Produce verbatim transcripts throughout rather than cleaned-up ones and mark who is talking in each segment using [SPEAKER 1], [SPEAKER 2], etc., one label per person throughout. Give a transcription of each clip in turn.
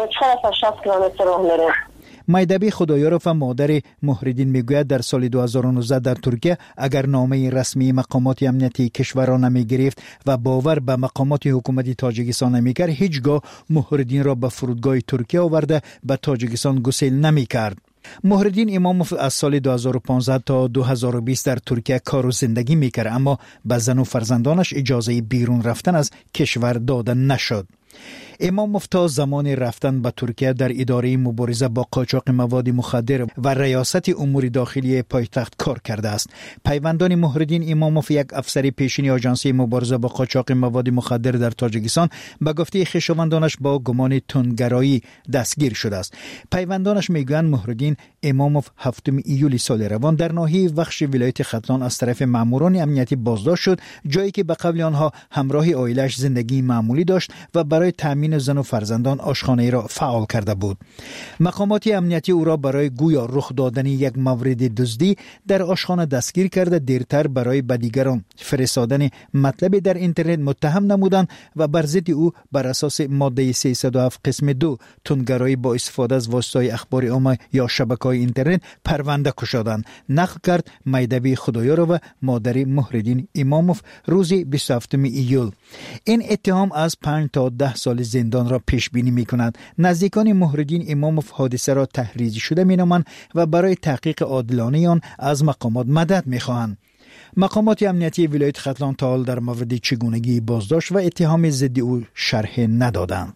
[SPEAKER 1] چهار تا شصت کیلومتر راه میره.
[SPEAKER 2] مایدبی خدایارف و مادر محردین میگوید در سال دو هزار و نوزده در ترکیه اگر نامه رسمی مقامات امنیتی کشور را نمی گرفت و باور به مقامات حکومتی تاجیکستان نمی کرد، هیچگاه محردین را به فرودگاه ترکیه آورده به تاجیکستان گسیل نمی کرد. محردین اماموف از سال دو هزار و پانزده تا دو هزار و بیست در ترکیه کار و زندگی میکرد، اما به زن و فرزندانش اجازه بیرون رفتن از کشور داده نشد. اماموف تا زمان رفتن به ترکیه در اداره مبارزه با قاچاق مواد مخدر و ریاست امور داخلی پایتخت کار کرده است. پیوندان محردین اماموف یک افسر پیشین آژانسی مبارزه با قاچاق مواد مخدر در تاجیکستان به گفته خویشاوندانش با گمان تندگرایی دستگیر شده است. پیوندانش میگویند محردین اماموف هفتم ایول سال روان در ناحیه وخش ولایت ختلان از طرف ماموران امنیتی بازداشت شد، جایی که به قول آنها همراه عائله‌اش زندگی معمولی داشت و برای تامین زن و فرزندان آشخانه را فعال کرده بود. مقامات امنیتی او را برای گویا رخ دادن یک مورد دزدی در آشخانه دستگیر کرده، دیرتر برای به دیگران فرستادن مطلب در اینترنت متهم نمودند و بر ضد او بر اساس ماده سیصد و هفت قسم دو تندگرایی با استفاده از واسطه اخبار عامه یا شبکه‌های اینترنت پرونده گشودند. نقل کرد مایدبی خدایار و مادر محردین اماموف روز بیست و هفتم ایول. این اتهام از پنج تا ده سال زندان را پیش بینی می کند. نزدیکان محردین اماموف حادثه را تحریزی شده می نامند و برای تحقیق عادلانه آن از مقامات مدد می خواهند. مقامات امنیتی ولایت ختلان تا حال در مورد چگونگی بازداشت و اتهام ضد او شرح ندادند.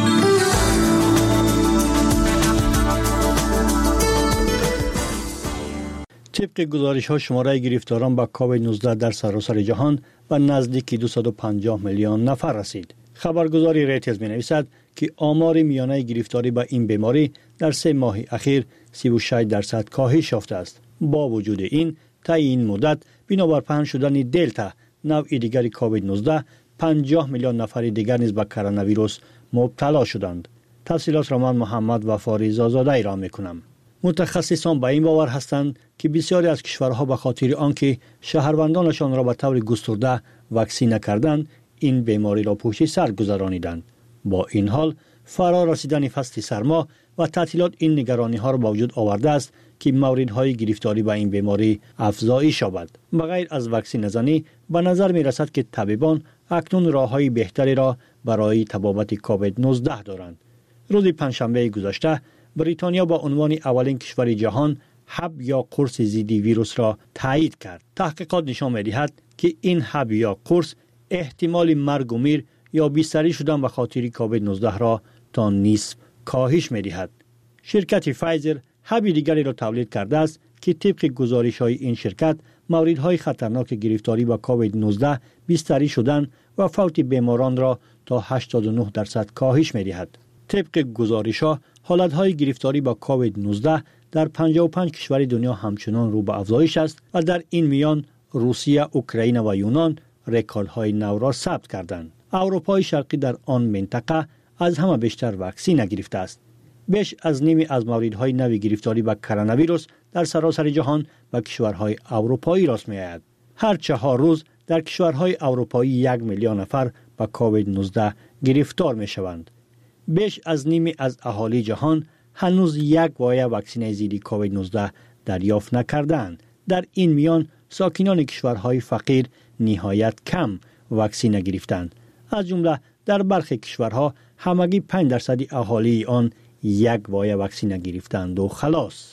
[SPEAKER 3] طبق گزارش ها شماره گرفتاران با کووید نوزده در سراسر جهان به نزدیک دویست و پنجاه میلیون نفر رسید. خبرگزاری ریترز می نویسد که آمار میانه گرفتاری به این بیماری در سه ماه اخیر سی و شش درصد کاهش یافته است. با وجود این، طی این مدت بنابر پنهان شدن دلتا نوع دیگر کووید نوزده پنجاه میلیون نفر دیگر نیز به کرونا ویروس مبتلا شدند. تفصیلات را من محمد وفاری زازاده ایران می کنم. متخصصان به این باور هستند که بسیاری از کشورها به خاطر آنکه شهروندانشان را به طور گسترده واکسینه کردند این بیماری را پشت سر گذرانیدند. با این حال فرا رسیدن فصل سرما و تعطیلات این نگرانی ها را به وجود آورده است که موردهای گرفتاری به این بیماری افزایش یابد. بغیر از واکسینه زنی به نظر می رسد که طبیبان اکنون راههای بهتری را برای تبابت کووید نوزده دارند. روز پنجشنبه گذشته بریتانیا با عنوان اولین کشور جهان حب یا قرص ضد ویروس را تایید کرد. تحقیقات نشان می‌دهد که این حب یا قرص احتمال مرگ و میر یا بستری شدن به خاطر کووید نوزده را تا نصف کاهش می‌دهد. شرکت فایزر حب دیگری را تولید کرده است که طبق گزارش‌های این شرکت موردهای خطرناک گرفتاری با کووید نوزده بستری شدن و فوت بیماران را تا هشتاد و نه درصد کاهش می‌دهد. طبق گزارش‌ها حالت‌های گرفتاری با کووید نوزده در پنجاه و پنج کشور دنیا همچنان رو به افزایش است و در این میان روسیه، اوکراین و یونان رکوردهای نو را ثبت کردند. اروپای شرقی در آن منطقه از همه بیشتر واکسین گرفته است. بیش از نیمی از موردهای نو گرفتاری با کرونا ویروس در سراسر جهان به کشورهای اروپایی راست می‌آید. هر چهار روز در کشورهای اروپایی یک میلیون نفر با کووید نوزده گرفتار می‌شوند. بیش از نیمی از اهالی جهان هنوز یک وایه واکسین ضد کووید نوزده دریافت نکردند. در این میان ساکنان کشورهای فقیر نهایت کم واکسین گرفتند. از جمله در برخی کشورها همگی پنج درصد اهالی آن یک وایه واکسین گرفتند و خلاص.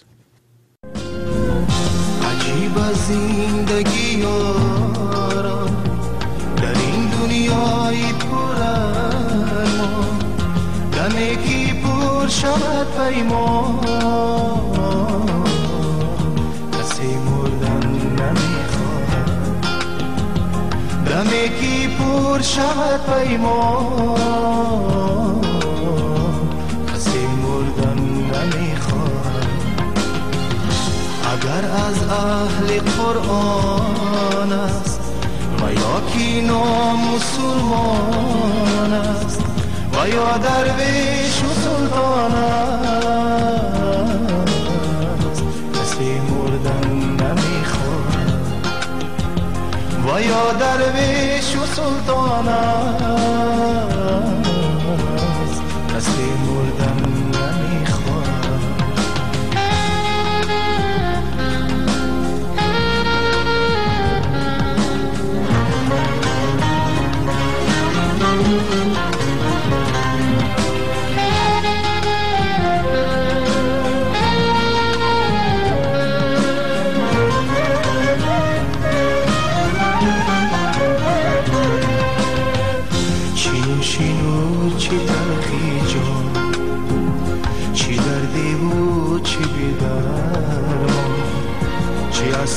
[SPEAKER 4] عجیب زندگی یارا در این دنیای پرارمان، دمی که پر شود پیمان کسی مردن نمیخواد، دمی که پر شود پیمان کسی مردن نمیخواد. اگر از اهل قرآن است و یا کی نامسلمان است و یا درویش و سلطان است کسی مردن نمیخواد، و یا درویش و سلطان است کسی مردن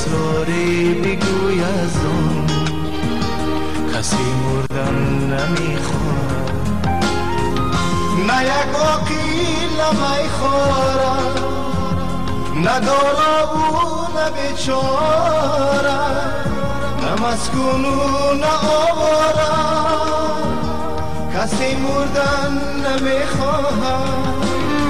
[SPEAKER 4] اسراری بگوی از اون کسی مردن نمیخواد نه یک عقیل میخورد نه دارا و نه بیچاره نه مسکون و نه آواره کسی مردن نمیخواد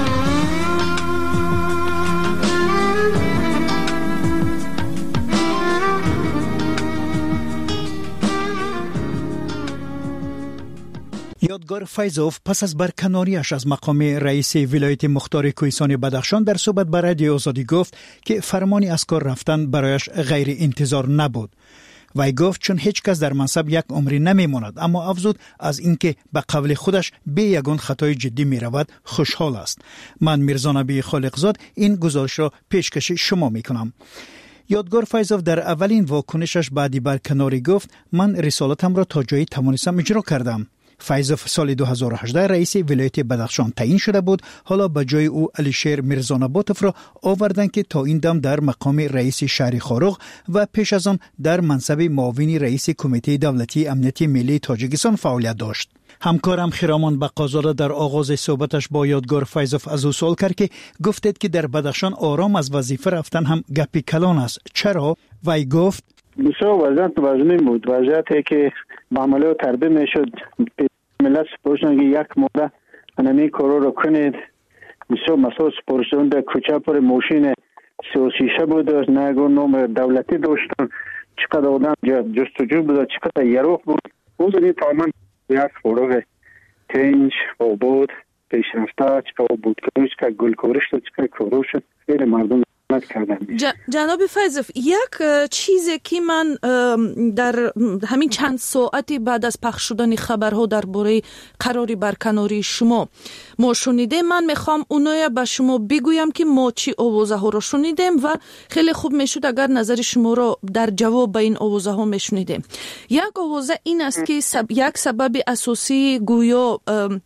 [SPEAKER 2] یادگار فیضوف پس از برکناریش از مقام رئیس ولایت مختار کوهستان بدخشان در صحبت با رادیو آزادی گفت که فرمانی از کار رفتن برایش غیر انتظار نبود. وی گفت چون هیچ کس در منصب یک عمری نمیماند، اما افزود از اینکه به قول خودش به یگان خطای جدی می رود خوشحال است. من میرزا نبی خالقزاد این گزارش را پیشکش شما می کنم. یادگار فیضوف در اولین واکنشش بعدی برکناری گفت من رسالتم را تا جایی توانستم اجرا کردم. فیضوف سال دو هزار و هجده رئیس ولایت بدخشان تعیین شده بود. حالا به جای او علیشیر میرزانباتوف را آوردن که تا این دم در مقام رئیس شهر خاروغ و پیش از آن در منصب معاون رئیس کمیته دولتی امنیتی ملی تاجیکستان فعالیت داشت. همکارم خرامان بقازاده در آغاز صحبتش با یادگار فیضوف از او سوال کرد که گفتید که در بدخشان آرام از وظیفه رفتن هم گپی کلان است. چرا؟ وی گفت
[SPEAKER 5] بسیار وضعیت وزنی بود، وضعیتی که با عمله تربیه میشد ملت سپرشن که یک موده انمی کارو رو کنید. بسیار مسئول سپرشن در کوچه پر موشین سیاسیشه بود، نگون نام دولتی داشتن، چقدر آدم جستجو بود، چقدر یروخ بود. او زنی تماما یک فروغ تنج آباد پیشرفته، چقدر بود کروش، چقدر گل کورش شد، چقدر کروش شد. خیلی مردم
[SPEAKER 6] جناب فیضوف، یک چیزی که من در همین چند ساعتی بعد از پخش شدن خبرها درباره قراری برکناری شما ما شنیدیم، من میخوام اونایی به شما بگویم که ما چی آوازه ها رو شنیدیم و خیلی خوب میشد اگر نظر شما رو در جواب به این آوازه ها میشنیدیم. یک آوازه این است که سب... یک سبب اساسی گویا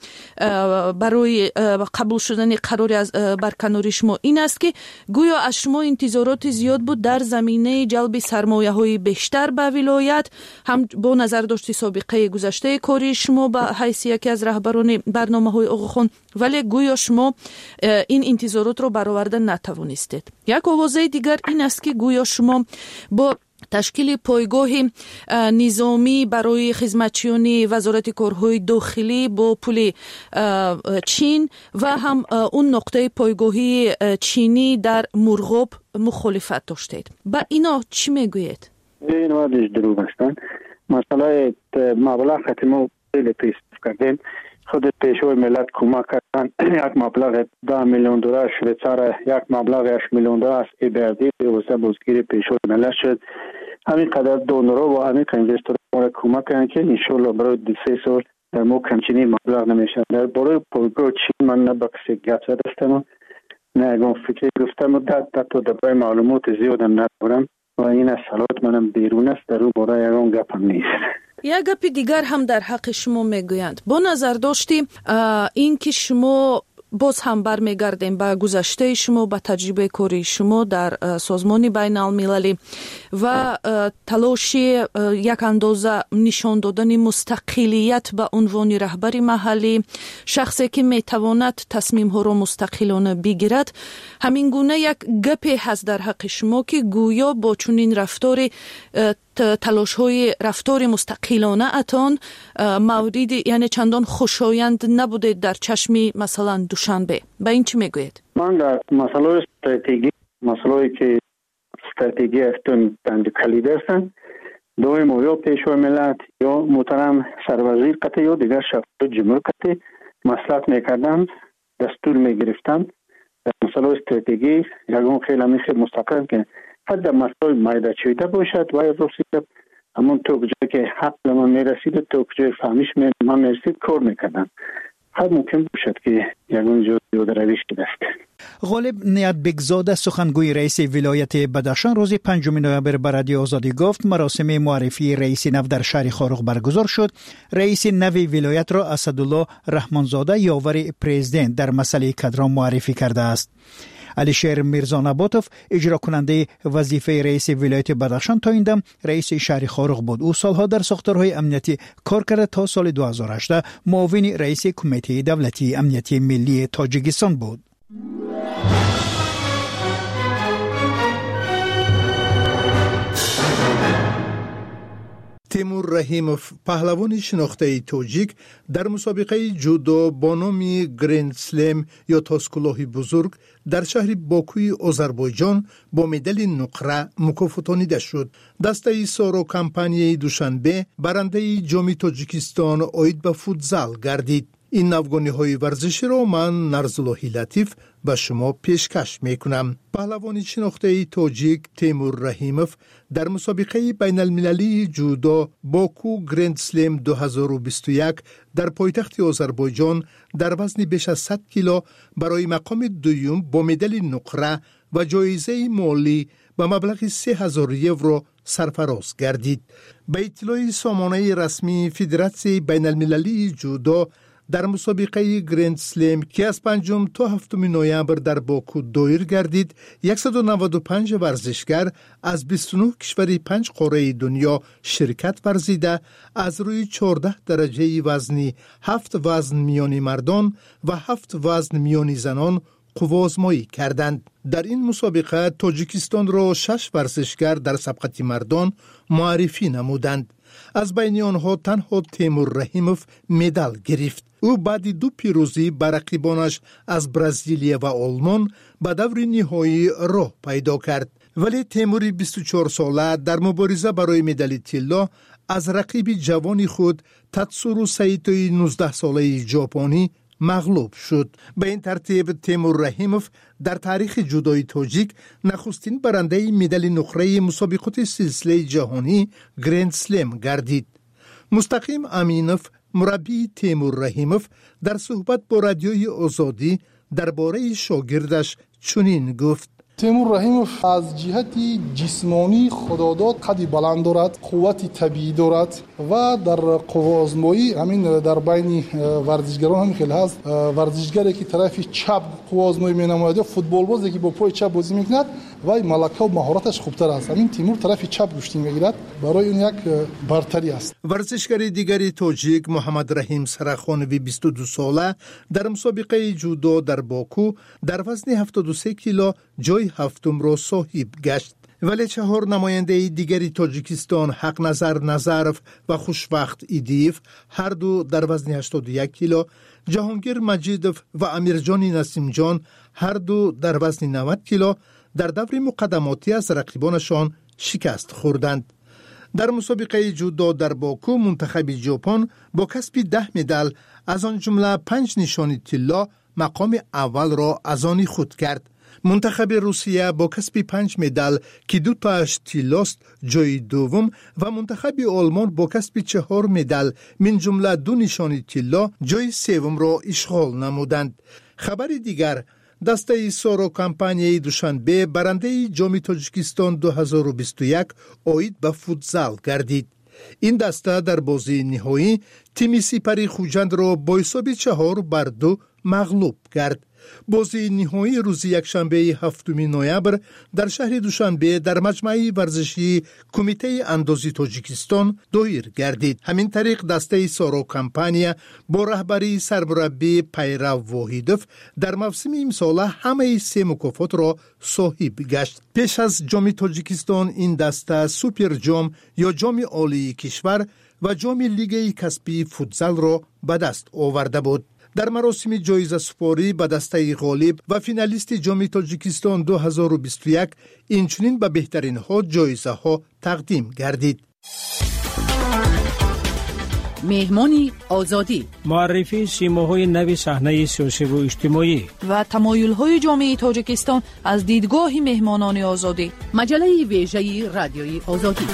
[SPEAKER 6] برای قبول شدن قراری از برکناری شما این است که گویا از شما انتظارات زیاد بود در زمینه جلب سرمایه های بیشتر به ولایت، هم با نظر داشتی سابقه گذشته کاری شما به حیث یکی از رهبران برنامه های آقاخوان، ولی گویا شما این انتظارات رو برآورده نتوانستید. یک آوازه دیگر این است که گویا شما با تشکیل پایگاه نظامی برای خدمتچیان وزارت کارهای داخلی با پول چین و هم اون نقطه پایگاهی چینی در مرغوب مخالفت داشتید. با اینا چی میگویید؟
[SPEAKER 5] این وادش دروغ هستند. مسئله مبلغ خاتمه خیلی پیش کردیم. خود پیشوای ملت کمک کردن. یک مبلغ ده میلیون دلار شویچاره، یک مبلغ هشت میلیون دلار از ایبردی واسه بازگیری پیشوای ملت شد. همین قدر دونرها و همین اینوسترها ما کمک کردن که انشالله برای دو سه سال ما کمچینی مبلغ نمیشن. در برای پایگاه چین من نه با کسی گپ زدستم، نه اگه فکری گفتم و داد داد تو دبای معلومات زیادم ندارم و این از صلات منم بیرون است، در او برای اگه گپ هم نیست.
[SPEAKER 6] یک گپ دیگر هم در حق شما میگویند. با نظر داشتیم این که شما باز هم برمیگردیم به گذشته شما، به تجربه کاری شما در سازمان بین المللی و تلاش یک اندازه نشان دادن مستقلیت به عنوان رهبر محلی، شخصی که میتواند تصمیم ها را مستقلانه بگیرد. همین گونه یک گپی هست در حق شما که گویا با چنین رفتار تلاش های رفتار مستقلانه اتان موردی یعنی چندان خوشایند نبوده در چشمی مثلا دوشنبه. با این چی میگوید؟
[SPEAKER 5] من در مسئله استراتژی، مسئله که استراتژی افتون بند کلید هستن، دوی مویا پیشوای ملت یا محترم سروزیر قطعی یا دیگر شخص جمهور قطعی مصلحت میکردن، دستور میگرفتن در مسئله استراتژی یکون خیلی همیشه مستقل که حد در مسئله مایده چویده باشد و رسید همون تو کجایی که حق به من میرسید تو کجای فهمیش من میرسید کار میکردن. حد ممکن باشد که یکون جو دیو در رویش که دست.
[SPEAKER 2] غالب نیت بگزاده سخنگوی رئیس ولایت بدخشان روز پنجم نوامبر به رادیو آزادی گفت مراسم معرفی رئیس نو در شهر خاروغ برگزار شد. رئیس نو ولایت را اسدالله رحمانزاده یاور پرزیدنت در مسئله کدران معرفی کرده است. علیشیر میرزانباتوف اجرا کننده وظیفه رئیس ولایت بدخشان تا این دم رئیس شهر خارق بود. او سالها در ساختارهای امنیتی کار کرده تا سال دو هزار و هشت معاون رئیس کمیته دولتی امنیتی ملی تاجیکستان بود.
[SPEAKER 7] تیمور رحیموف پهلوان شناخته تاجیک در مسابقه جودو با نام گرند سلم یا تاج کلاه بزرگ در شهر باکوی آذربایجان با مدال نقره مکافاتانیده شد. دسته سارو کمپانی دوشنبه برنده جام تاجیکستان عاید به فوتزال گردید. این نوگانی‌های ورزشی را من نرزاللهی لطیف به شما پیشکش میکنم. پهلوان شناخته تاجیک تیمور رحیموف در مسابقه بین المللی جودو باکو گرند سلم دو هزار و بیست و یک در پایتخت آذربایجان در وزن بیش از صد کیلو برای مقام دوم با مدال نقره و جایزه مالی به مبلغ سه هزار یورو سرفراز گردید. به اطلاع سامانه رسمی فدراسیون بین المللی جودو در مسابقه گرند سلم که از پنجم تا هفتم نوامبر در باکو دایر گردید، صد و نود و پنج ورزشگر از بیست و نه کشور پنج قاره دنیا شرکت ورزیده از روی چهارده درجه وزنی، هفت وزن میانی مردان و هفت وزن میانی زنان قوازمایی کردند. در این مسابقه تاجیکستان را شش ورزشگر در سبقت مردان معرفی نمودند. از بین آنها تنها تیمور رحیموف مدال گرفت. او بعد دو پیروزی بر رقیبانش از برزیل و آلمان به دور نهایی راه پیدا کرد. ولی تیمور بیست و چهار ساله در مبارزه برای مدال طلا از رقیب جوان خود تاتسورو سایتوی نوزده ساله ژاپنی مغلوب شد. به این ترتیب تیمور رحیموف در تاریخ جودوی تاجیک نخستین برنده مدال نقره مسابقات سلسله جهانی گرند سلم گردید. مستقیم امینوف مربی تیمور رحیموف در صحبت با رادیوی آزادی درباره شاگردش چنین گفت:
[SPEAKER 8] تیمور رحیموف از جهت جسمانی خداداد قدی بلند دارد، قوت طبیعی دارد و در قوازمایی همین در بین ورزشگران هم خیلی هست. ورزشگری که طرف چپ قوازمایی می‌نماید، فوتبال بازی که با پای چپ بازی می‌کند و ملکه و مهارتش خوبتر است. همین تیمور طرف چپ گوشتی می‌گیرد، برای اون یک برتری است.
[SPEAKER 7] ورزشگر دیگری تاجیک محمد رحیم سرخانوی بیست و دو ساله در مسابقه جودو در باکو در وزن هفتاد و سه کیلو جای هفتم را صاحب گشت. ولی چهار نماینده دیگری تاجیکستان حق نظر نظرف و خوشوقت ایدیف هر دو در وزن هشتاد و یک کیلو، جهانگیر مجیدوف و امیرجان نسیم جان هر دو در وزن نود کیلو در دور مقدماتی از رقیبانشان شکست خوردند. در مسابقه جودو در باکو منتخب ژاپن با کسب ده مدال از آن جمله پنج نشانی طلا مقام اول را از آن خود کرد. منتخب روسیه با کسب پنج مدال که دو تاش طلاست جای دوم و منتخب آلمان با کسب چهار مدال من جمله دو نشانی طلا جای سوم را اشغال نمودند. خبر دیگر، دسته سارو کمپانی دوشنبه برنده جام تاجیکستان دو هزار و بیست و یک عاید به فوتزال گردید. این دسته در بازی نهایی تیم سپری خوجند را با حساب چهار بر دو مغلوب کرد. بازی نهایی روز یکشنبه هفتم نوامبر در شهر دوشنبه در مجمع ورزشی کمیته اندازی تاجیکستان دایر گردید. همین طریق دسته سارو کمپانی با رهبری سرمربی پیرو واحدوف در موسم امسال همه سه مکافات را صاحب گشت. پیش از جام تاجیکستان این دسته سوپر جام یا جام عالی کشور و جام لیگ کسبی فوتزال را به دست آورده بود. در مراسم جایزه سپاری به دسته غالب و فینالیست جام تاجیکستان دو هزار و بیست و یک اینچنین به بهترین ها جایزه ها تقدیم گردید.
[SPEAKER 9] مهمانی آزادی،
[SPEAKER 10] معرفی سیماهای نو صحنه سیاسی و اجتماعی
[SPEAKER 6] و تمایل‌های جامعه تاجیکستان از دیدگاه مهمانان آزادی،
[SPEAKER 9] مجله ویژه رادیوی آزادی.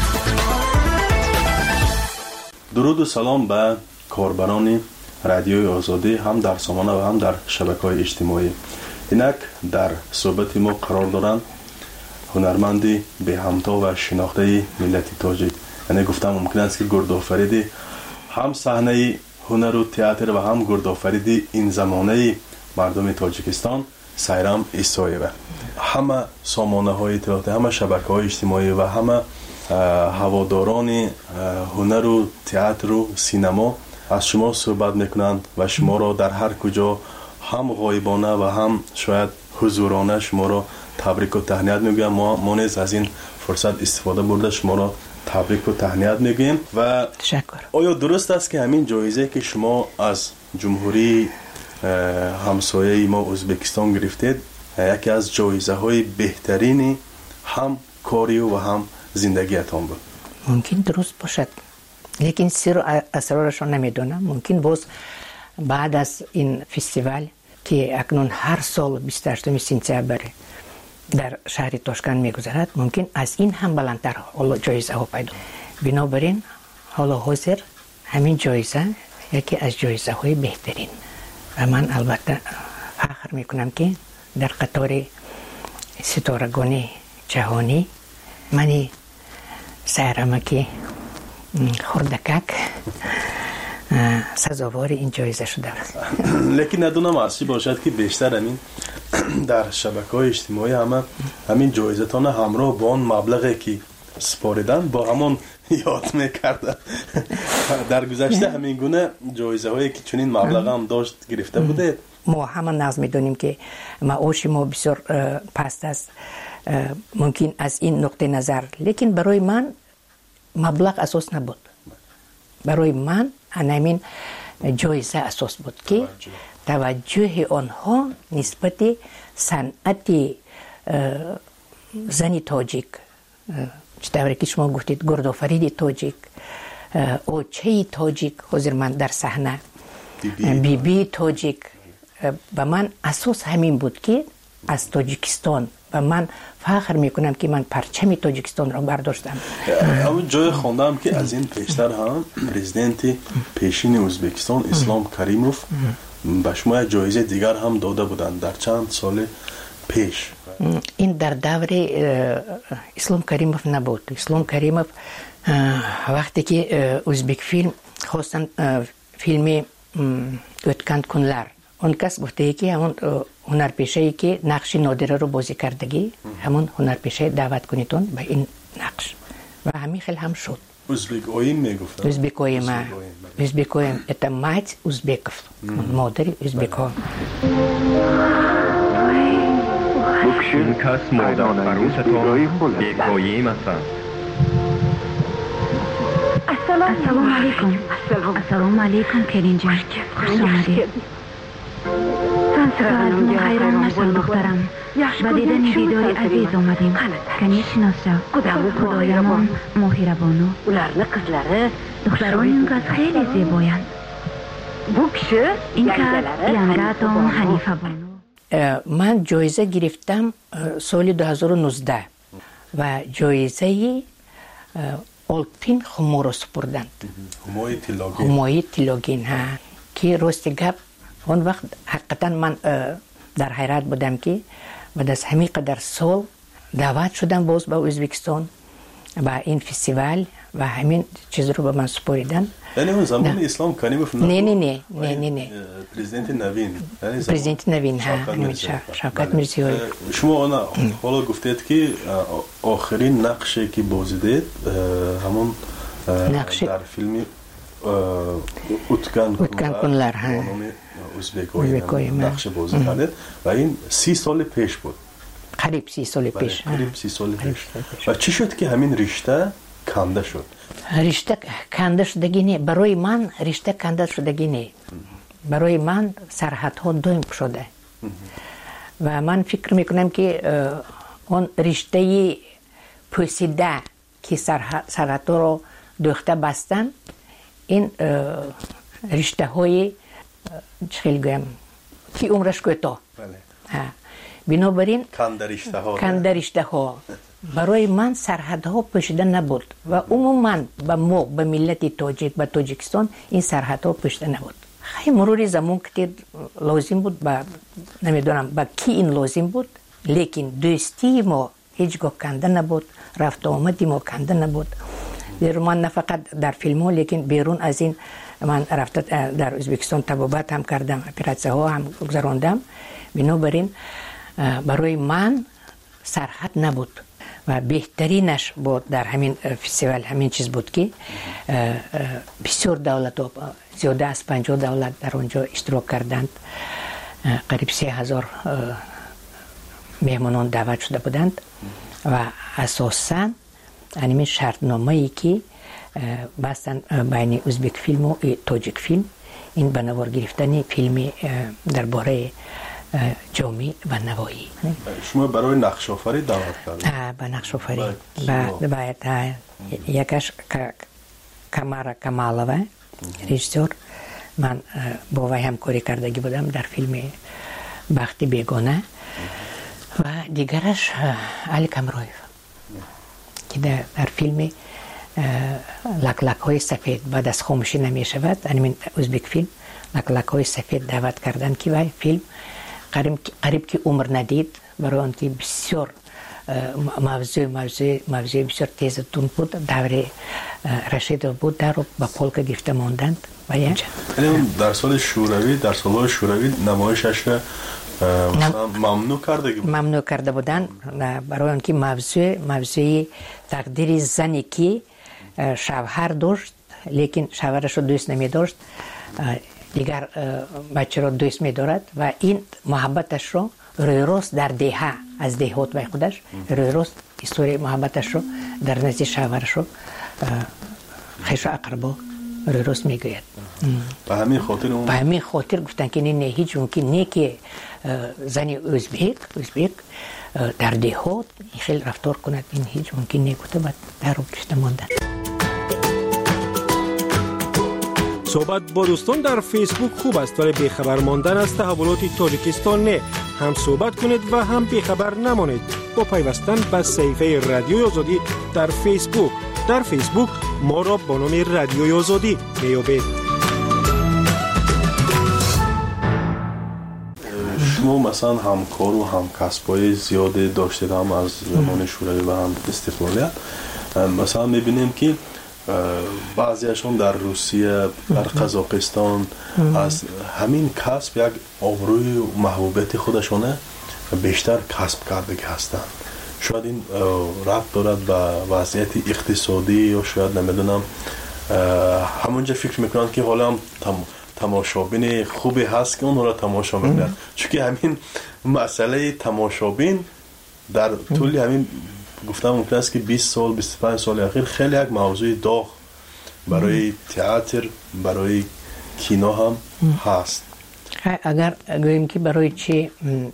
[SPEAKER 11] درود و سلام به کاربران رادیوی آزادی هم در سامانه و هم در شبکه‌های اجتماعی. اینک در صحبت ما قرار دارند هنرمندی به همتا و شناخته ملت تاجیک. یعنی گفتم ممکن است که گردآفریدی هم صحنه هنر و تئاتر و هم گردآفریدی این زمانه مردم تاجیکستان сайрам исоева. همه سامانه های اطلاعاتی، همه شبکه های اجتماعی و همه هواداران هنر و تئاتر و سینما از شما صحبت میکنند و شما را در هر کجا هم غایبانه و هم شاید حضورانه شما را تبریک و تهنیت میگویم. ما ما نیز از این فرصت استفاده برده شما را تبریک و تهنیت میگیم. و
[SPEAKER 12] تشکر.
[SPEAKER 11] آیا درست است که همین جایزه که شما از جمهوری همسایه ما ازبکستان گرفتید یکی از جایزه های بهترین هم کاری و هم زندگیتان بود؟
[SPEAKER 12] ممکن درست باشد، لیکن سر و اسرارشون نمیدونم. ممکن باز بعد از این فستیوال که اکنون هر سال بیست و هشتم سپتامبر در شهر تاشکند میگذرد، ممکن از این هم بلندتر حالا جایزه ها پیدا. بنابراین حالا حاضر همین جایزه یکی از جایزه های بهترین و من البته فخر میکنم که در قطار ستارگان جهانی منی سیرمکی خردکک سزاوار این جایزه شده.
[SPEAKER 11] لیکن ندونم اصلی باشد که بیشتر همین در شبکه‌های اجتماعی همه همین جایزتان همراه با آن مبلغی که سپاریدن با همون یاد میکردن. در گذشته همین گونه جایزه هایی که چنین مبلغ هم داشت گرفته بوده؟
[SPEAKER 12] ما همه نظر میدونیم که معاش ما بسیار پست است، ممکن از این نقطه نظر، لیکن برای من مبلغ اساس نبود. برای من همین جایزه اساس بود که توجه آنها نسبت صنعت زنی تاجیک، چطوری که شما گفتید گردآفرید تاجیک، اوچه تاجیک، حاضر من در صحنه بی بی تاجیک، و من اساس همین بود که از تاجیکستان و من فخر میکنم که من پرچم تاجیکستان را برداشتم.
[SPEAKER 11] اما جای خوندم که از این پیشتر هم پرزیدنت پیشین ازبکستان اسلام کریموف به شما جایزه دیگر هم داده بودند در چند سال پیش.
[SPEAKER 12] این در دور اسلام کریموف نبود. اسلام کریموف وقتی که ازبک فیلم خواستن فیلم اوتکند کنلر، اون کس گفته که همون هنرپیشه‌ای که نقش نادره رو بازی کردگی همون هنرپیشه دعوت کنیتون به این نقش و همین خیلی هم شد.
[SPEAKER 11] ازبک اویم میگفتن.
[SPEAKER 12] ازبک اویم ازبک اویم это мать узбеков، مادر ازبک ها.
[SPEAKER 13] این کس مادر فروشتان بیکاییم هستند.
[SPEAKER 14] السلام علیکم. السلام علیکم کرین جان، خوش آمدید. سلام خیران نشان دخترم، و دیدن دیدار عزیز آمدیم. کنی شناسا خدایمان مهربانو. دختران این کس خیلی زیبایند. این کس ینگاتان حنیفه بانو.
[SPEAKER 12] من جایزه گرفتم سال دو هزار و نوزده و جایزه آلپین خمو را سپردند. همای تیلاگین ها که راست گپ اون وقت حقیقتا من در حیرت بودم که بعد از همین قدر سال دعوت شدم باز به ازبکستان و این فستیوال و همین چیز رو به من سپاریدن.
[SPEAKER 11] یعنی اون زمان اسلام کریموف نبود؟
[SPEAKER 12] نه نه نه نه نه نه
[SPEAKER 11] پرزیدنت نوین،
[SPEAKER 12] پرزیدنت نوین ها شوکت میرزیوی.
[SPEAKER 11] شما حالا گفتید که آخرین نقشی که بازیدید همون در فیلم اوتکند
[SPEAKER 12] کنلر ها
[SPEAKER 11] ازبکوی نقش بازی کردید و این سی سال پیش بود.
[SPEAKER 12] قریب سی سال پیش.
[SPEAKER 11] قریب سی سال پیش. و چی شد که همین رشته کنده شد؟
[SPEAKER 12] رشته کنده شدگی نه، برای من رشته کنده شدگی نه، برای من سرحدها دویم شده و من فکر میکنم که اون رشته پوسیده که سرحدها رو دوخته بستن، این رشته های چخیل گویم که عمرش کوتاه. بنابراین کنده رشته ها برای من سرحدها پوشیده نبود و عموما به ما به ملت تاجیک به تاجیکستان این سرحدها پوشیده نبود. خیلی مرور زمان که لازم بود با نمیدونم با کی این لازم بود، لیکن دوستی ما هیچگاه کنده نبود، رفت آمدی ما کنده نبود. در من نه فقط در فیلم ها لیکن بیرون از این من رفت در ازبکستان طبابت هم کردم، اپراتسه ها هم گذراندم. بنابراین برای من سرحد نبود و بهترینش بود در همین فستیوال همین چیز بود که بسیار دولت و زیاده از پنجاه دولت در اونجا اشتراک کردند. قریب سه هزار مهمانان دعوت شده بودند و اساساً همین شرطنامه ای که بستن بین ازبک فیلم و تاجیک فیلم این به نوار گرفتن فیلم درباره جامعه و نوایی.
[SPEAKER 11] شما برای نقش آفری دعوت کردید؟
[SPEAKER 12] به نقش آفری باید یکش کمارا کمالوه رژیسور، من با وی همکاری کردگی بودم در فیلم بخت بیگانه و دیگرش علی کمرویف که در, در فیلم لک لک های سفید بعد از خاموشی نمی شود همین ازبک فیلم لک لک های سفید دعوت کردن که وی فیلم قریب, قریب که عمر ندید برای آن که بسیار موضوع موضوع موضوع بسیار تیز تون بود دور رشید بود در رو با پولک گرفته ماندند و یعنی
[SPEAKER 11] در سال شوروی در سال شوروی نمایشش ممنوع کرده بود
[SPEAKER 12] ممنوع کرده بودن برای آن که موضوع موضوع تقدیر زنی که شوهر داشت لیکن شوهرش رو دوست نمی داشت دیگر بچه رو دوست می دارد و این محبتش رو روی روز در دهه از دهات به خودش روی روز استوری محبتش رو در نزد شوهرش رو خیش و اقربا روی روز می گوید.
[SPEAKER 11] به همین خاطر اون
[SPEAKER 12] به همین خاطر گفتن که نه هیچ ممکن نه که زنی ازبک ازبک در دهات خیلی رفتار کند، این هیچ ممکن نه گفته بعد در رو گرفته ماندن.
[SPEAKER 10] صحبت با دوستان در فیسبوک خوب است ولی بیخبر ماندن از تحولات تاجیکستان نه. هم صحبت کنید و هم بیخبر نمانید با پیوستن به صفحه رادیوی آزادی در فیسبوک. در فیسبوک ما را با نام رادیوی آزادی میابید.
[SPEAKER 11] شما مثلا همکار و همکسبای زیاده داشتید هم از زمان شوروی و هم استقلالیت. مثلا میبینیم که بعضیشون در روسیه در قزاقستان از همین کسب یک آبروی و محبوبیت خودشونه بیشتر کسب کرده هستند. شاید این ربط دارد به وضعیت اقتصادی یا شاید نمیدونم همونجا فکر میکنند که حالا هم تم تماشابین خوبی هست که اون را تماشا میکنند، چون که همین مسئله تماشابین در طول همین گفتم ممکن است که بیست سال بیست و پنج سال اخیر خیلی یک موضوع داغ برای تئاتر برای کینو هم هست.
[SPEAKER 12] اگر گوییم که برای چی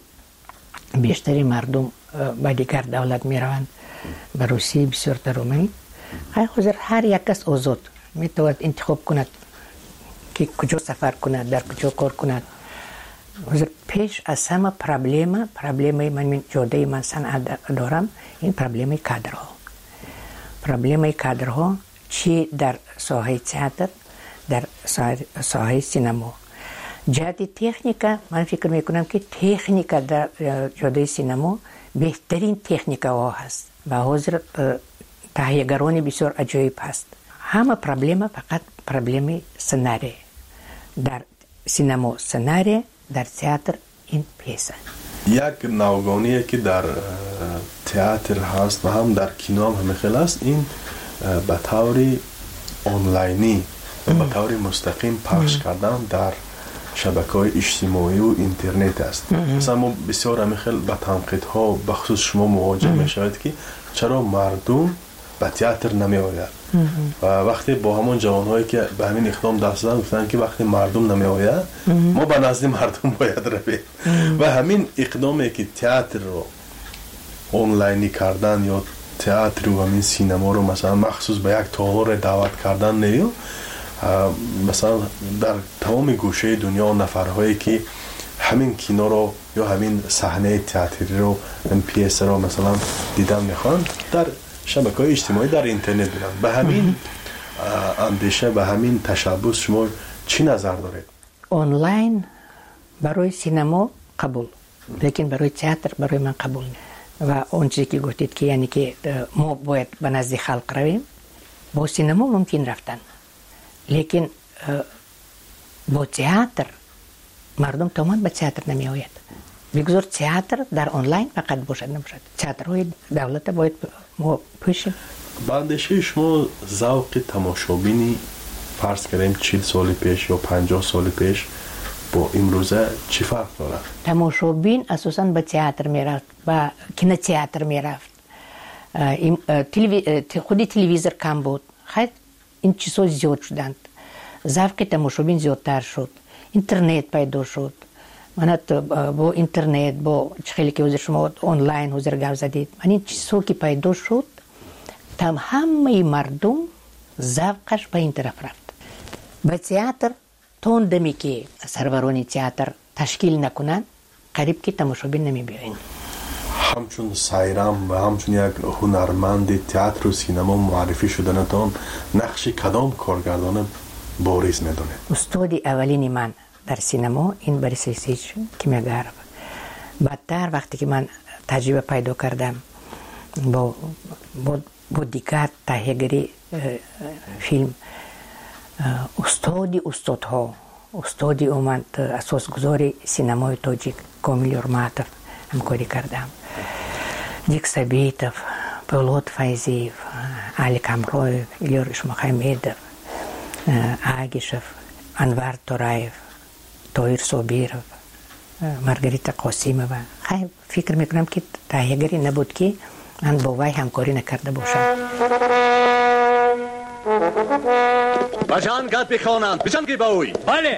[SPEAKER 12] بیشتری مردم به دیگر دولت می روند به روسیه بسیار ترومی حاضر هر یک کس آزاد می تواند انتخاب کند که کجا سفر کند در کجا کار کند. حاضر پیش از همه پرابلم پرابلم من من جاده من صنعت دارم این پرابلم کادرها پرابلم کادرها چی در ساحه تئاتر در ساحه سینما جهت تکنیکا من فکر میکنم که تکنیکا در جاده سینما بهترین تکنیکا ها هست و حاضر تهیه‌گران بسیار عجیب هست. همه پرابلم فقط پرابلم سناریو در سینما سناریو در تئاتر این پیسه
[SPEAKER 11] یک نوگانیه که در تئاتر هست و هم در کینو هم خیلی است این به طور آنلاینی به طور مستقیم پخش کردن در شبکه‌های اجتماعی و اینترنت است. مثلا ما بسیار همیخیل با تنقیدها بخصوص شما مواجه میشوید که چرا مردم به تئاتر نمی آید و وقتی با همون جوانهایی که به همین اقدام دست زدن گفتن که وقتی مردم نمی آید ما به نزد مردم باید رویم و همین اقدامی که تئاتر رو آنلاینی کردن یا تئاتر و همین سینما رو مثلا مخصوص به یک تالار دعوت کردن نیو مثلا در تمام گوشه دنیا نفرهایی که همین کینو رو یا همین صحنه تئاتری رو این پیس رو مثلا دیدن میخوان در شبکه‌های اجتماعی در اینترنت بودن. به همین اندیشه به همین تشبث شما چی نظر دارید؟
[SPEAKER 12] آنلاین برای سینما قبول لیکن برای تئاتر برای من قبول و اون چیزی که گفتید که یعنی که ما باید به نزد خلق رویم با سینما ممکن رفتن لیکن با تئاتر مردم تمام به تئاتر نمی آید بگذار تئاتر در آنلاین فقط باشد نباشد. تئاترهای دولت باید ما پوشیم.
[SPEAKER 11] باندیشه شما ذوق تماشابینی فرض کردیم چهل سال پیش یا پنجاه سال پیش با امروزه چی فرق داره؟
[SPEAKER 12] تماشابین اساساً به تئاتر میرفت، به کینو تئاتر میرفت. خودی تلویزیون کم بود. خیلی این چیزها زیاد شدند. ذوق تماشابین زیادتر شد. اینترنت پیدا شد. من با اینترنت با خیلی که حضور شما آنلاین حضور گپ زدید. من این چیزها که پیدا شد تم همه مردم ذوقش به این طرف رفت. به تئاتر تون دمی که سرورانی تئاتر تشکیل نکنن قریب که تماشابین نمی بیاین.
[SPEAKER 11] همچون سایرام و همچون یک هنرمند تئاتر و سینما معرفی شدنتان نقش کدام کارگردان بارز میدونه؟
[SPEAKER 12] استاد اولین من در سینما این بریس سیچ کیمیاگر. بعدتر وقتی که من تجربه پیدا کردم با با, با دیگر تهیه‌گری فیلم استادی استادها استادی اومد اساسگذار سینمای تاجیک کامل یورماتوف همکاری کردم. دیک سبیتوف، پولاد فایزیف، علی کامرویف، ایلیاش محمدوف، آگیشوف، انوار تورایف، تویر صابیروف، مارگریتا قاسیمووا. خیلی فکر میکنم که تهیه‌گری نبود که من با وی همکاری نکرده باشم.
[SPEAKER 15] بجان گاد بخوانند بجان گی باوی. بله.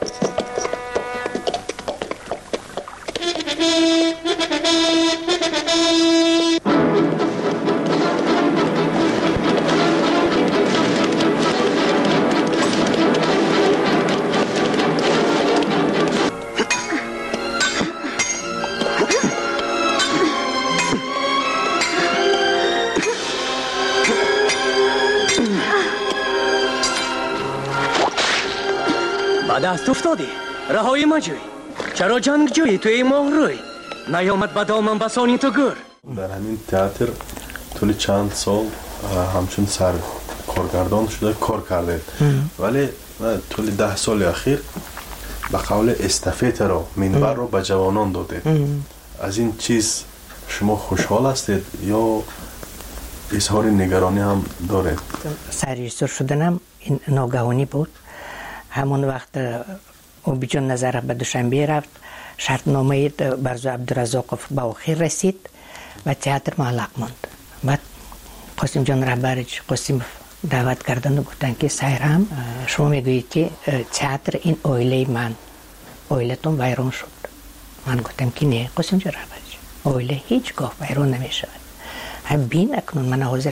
[SPEAKER 15] دست افتادی رهایی ما جوی چرا جنگ جوی توی ماه روی نیامد با دامن بسانی تو گر.
[SPEAKER 11] در همین تئاتر طول چند سال همچون سر کارگردان شده کار کرده ولی طول ده سال اخیر به قول استافت رو منبر رو به جوانان داده. از این چیز شما خوشحال هستید یا اظهار نگرانی هم دارید؟
[SPEAKER 12] سرریزور شدنم این ناگهانی بود. همون وقت اوبیجان نظر به دوشنبه رفت، شرطنامه برزو عبدالرزاقوف به آخر رسید و تئاتر معلق ماند. بعد قاسم جان رهبرش قاسم دعوت کردن و گفتن که سایرام شما میگویید که تئاتر این اویله من اویلتون ویران شد. من گفتم که نه قاسم جان رهبرش اویله هیچگاه ویران نمیشود. هم بین اکنون من حاضر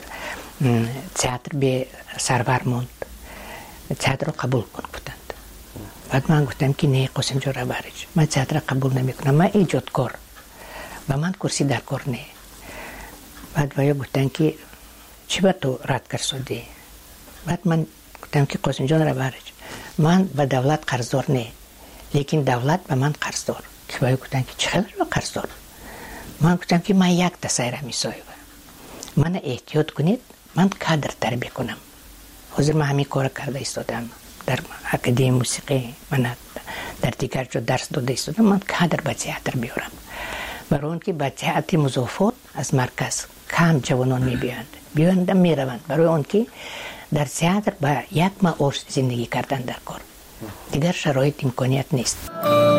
[SPEAKER 12] تئاتر به سرور ماند. تئاتر رو قبول کن بودند. بعد من گفتم که نه قاسم جان رهبرش من تئاتر قبول نمیکنم، من ایجادکار و من کرسی در کار نه. بعد ویا گفتن که چی با تو رد کرد؟ بعد من گفتم که قاسم جان رهبرش من به دولت قرضدار نه لیکن دولت به من قرضدار. که ویا گفتن که چقدر به قرضدار؟ من گفتم که من یک تسایره میسایه من احتیاط کنید من کادر تربیه کنم. حاضر من همین کار کرده ایستادم در اکادمی موسیقی، من در دیگر جا درس داده ایستادم. من کادر به تئاتر بیارم برای اون که به تئاتر مضافات از مرکز کم جوانان میبیاند بیاند میروند برای اون که در تئاتر با یک معاش زندگی کردن در کار دیگر شرایط امکانیت نیست.